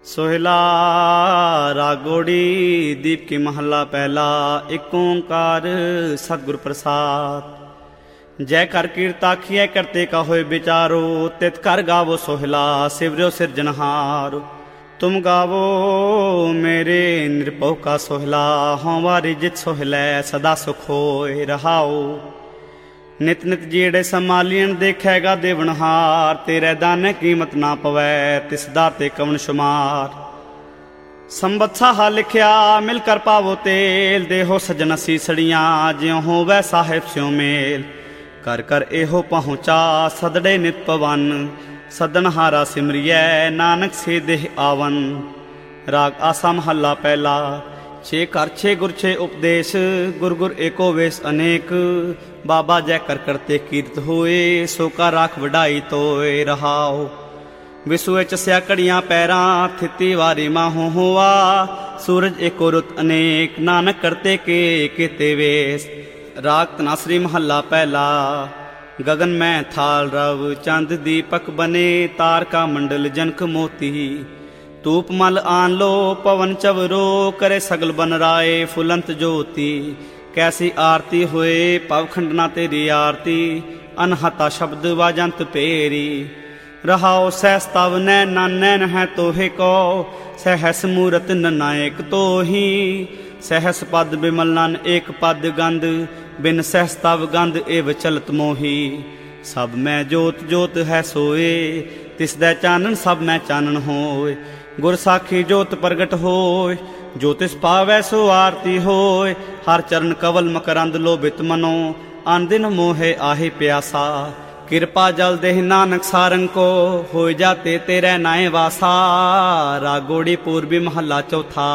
सोहिला रागोड़ी दीप की महला पहला। एक ओंकार सतगुर प्रसाद। जय कर कीर्ताखिए करते का होए विचारो। तित कर गावो सोहिला सिवरो सिरजनहार। तुम गावो मेरे निरपौ का सोहिला। हमारी जित सोहलै सदा सुख होए रहाओ। नित नित जेड़े संभालियन देखेगा देवनहार। तेरे दाने कीमत ना पवै तिसदा ते कवन शुमार। संबत्सा हा लिखिया मिल कर पावो तेल। देहो सजन सीसड़ियाँ ज्यों होवै साहिब स्यों मेल। कर कर एहो पहुँचा सदड़े नित पवन। सदनहारा सिमरियै नानक से देह आवन। राग आसा महला पहला। छे कर छे गुर छे उपदेश। गुर गुर एको वेश अनेक। बाबा जय कर करते कीर्त होए। सो का राख वडाई तोए रहाओ। विसुए चस्या कड़ियाँ पैरां थिती वारी माहू हुआ। सूरज एको रुत अनेक नानक करते के केते वेश। राग तनासरी महला पहला। गगन में थाल रव चंद दीपक बने। तार का मंडल जनक मोती। तूप मल आन लो पवन चवरो। करे सगल बन राय फुलंत ज्योति। कैसी आरती हुए पवखंडना तेरी आरती। अनहता शब्द वाजंत पेरी। रहाओ सहस्ताव नैन नैन है तोहे को। सहस मूरत नायक तो ही। सहस पद बिमल नन एक पद गंध। बिन सहस्ताव गंध एव चलत मोही। सब में जोत जोत है सोए। तिसदै चानन सब में चानन होए। गुर साखी जोत प्रगट होय। ज्योतिष पावै सो आरती होय। हर चरण कवल मकरंद लोभित मनो। आन दिन मोहे आहे प्यासा। कृपा जल देह नानक सारंग को। हो जाते तेरे नाय वासा। रागोड़ी पूर्वी महला चौथा।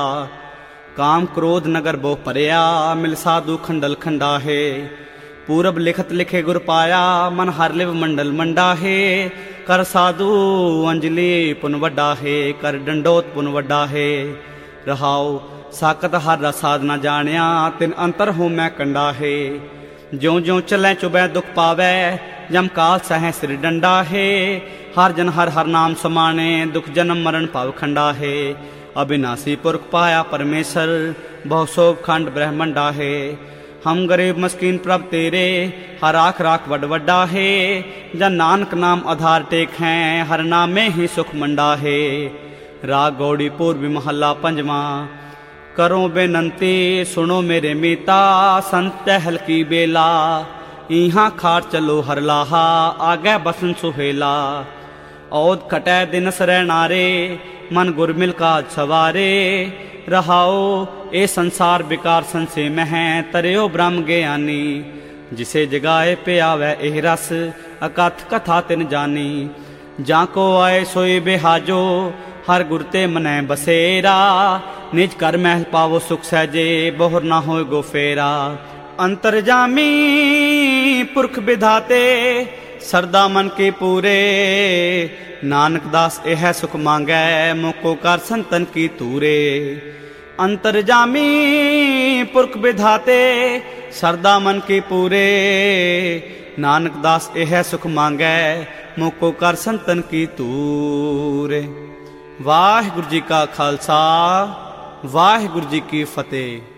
काम क्रोध नगर बो परया। मिल साधु खंडल खंडा है। पूरब लिखत लिखे गुर पाया। मन हर लिव मंडल मंडा है। कर साधु अंजलि पुन वड्डा है। कर डंडोत पुन वड्डा है। रहाओ साकत हर रसाद न जानिया। तिन अंतर हो मैं कंडा है। ज्यों ज्यों चलै चुबै दुख पावै। जम काल सह सिर डंडा है। हर जन हर हर नाम समाने। दुख जन्म मरण पाव खंडा है। अविनाशी पुरख पाया परमेश्वर। बहु शोभ खंड ब्रह्मंडा है। हम गरीब मस्कीन प्रभ तेरे। हर आख राख वड वड्डा है। जन नानक नाम आधार टेक हैं। हर नाम में ही सुख मंडा है। राग गौड़ी पूर्वी महला पंजवा। करो बेनंती सुनो मेरे मीता। संत टहल की बेला। इहाँ खाट चलो हर लाहा। आगे बसन सुहेला। औद खटै दिन सरै नारे। मन गुर मिल का सवारे। रहाओ ए संसार विकार संशय में है। तरियो ब्रह्म ज्ञानी। जिसे जगाए पे आवे एह रस। अकथ कथा तिन जानी। जाको आए सोए बेहाजो। हर गुरते मनै बसेरा। निज कर महल पावो सुख सहजे। बोहर ना हो गो फेरा। अंतरजामी पुरख विधाते। सरदा मन के पूरे। नानक दास एह सुख मांगै। मुको कर संतन की तूरे। अंतरजामी पुरख विधाते। सरदा मन के पूरे। नानक दास एह सुख मांगै। मुको कर संतन की तूरे। वाहिगुरु जी का खालसा वाहिगुरु जी की फतेह।